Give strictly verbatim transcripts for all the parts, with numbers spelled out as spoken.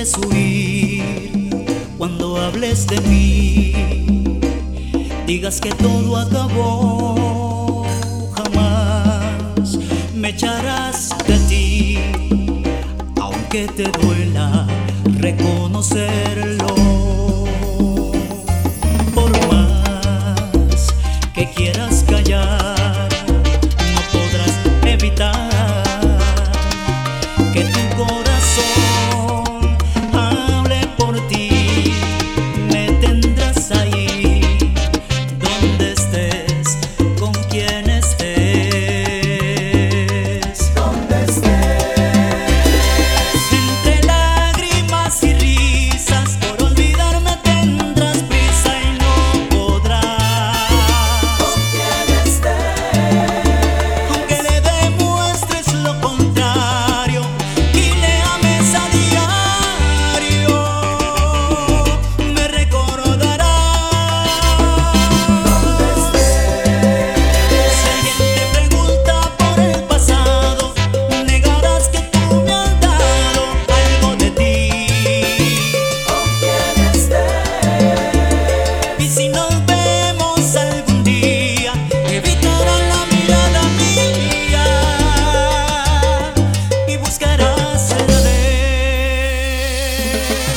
dejes huir cuando hables de mí, digas que todo acabó, jamás me echarás de ti, aunque te duela reconocerlo. Por más que quieras callar, no podrás evitar que tu corazón hable por ti. Me tendrás ahí, donde estés, con quien estés, donde estés. Entre lágrimas y risas, por olvidarme tendrás prisa y no podrás. Con quien estés. Aunque le demuestres lo contrario y le ames a diario, me recordarás. Donde estés. Si alguien te pregunta por el pasado, negarás que tú me has dado algo de ti. Con quien estés. Y si nos vemos algún día, evitarás la mirada mía y buscarás la de él.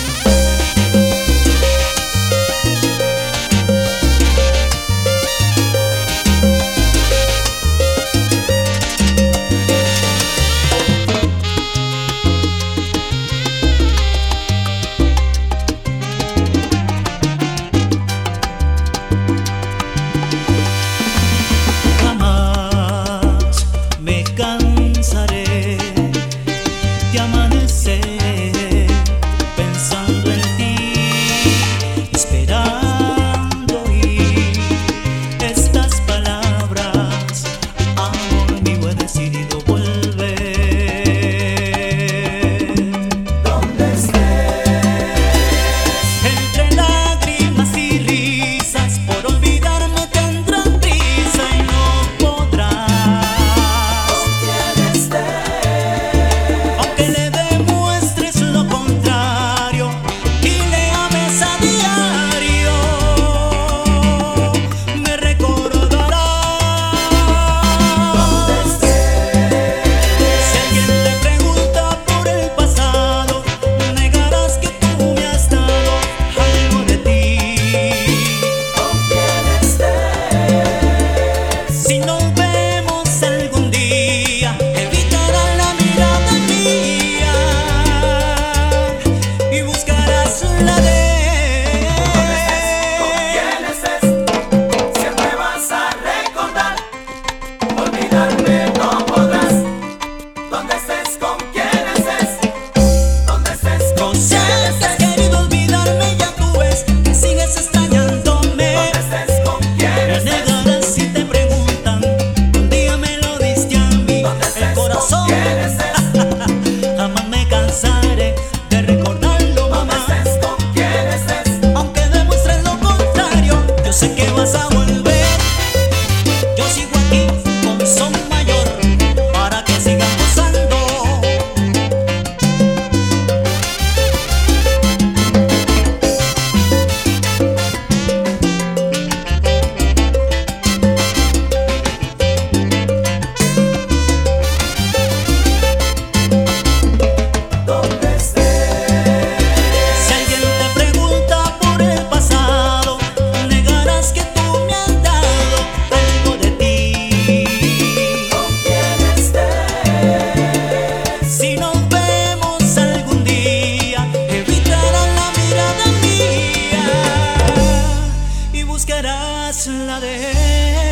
Jamás me cansaré de amanecer pensando en ti, esperando oír estas palabras. Amor mío, he decidido volver. Donde estés. Entre lágrimas y risas, por olvidarme tendrás prisa y no podrás. Con quien estés. Aunque le demuestres lo contrario y le ames a diario, me recordarás. Donde estés. Si alguien te pregunta por el pasado, negarás que tú me has dado algo de ti. Con quien estés. Si nos vemos algún día, evitarás la mirada mía y buscarás la de Donde estés, con él. quien estés, siempre vas a recordar. Olvidarme no podrás. Donde estés, con quien estés. Donde estés, No con sé quien si has estés. querido olvidarme, ya tú ves que sigues extrañándome. Donde estés, con quien Me estés. negarás si te preguntan, un día me lo diste a mí. Donde El estés, con corazón, quien estés. jamás me cansaré de recordarlo, Donde mamá. estés, con quien estés. Aunque demuestres lo contrario, yo sé que vas a volver. Yo sigo aquí con son mayor para que sigan gozando. Donde estés. Si alguien te pregunta por el pasado, negarás que tú me has dado algo de ti. Con quien estés. Si nos vemos algún día, evitarás la mirada mía y buscarás la de él.